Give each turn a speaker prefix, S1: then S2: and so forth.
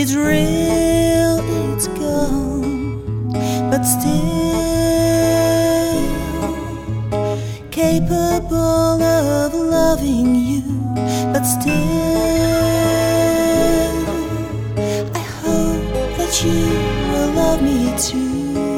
S1: It's real, it's gone, but still capable of loving you. But still, I hope that you will love me too.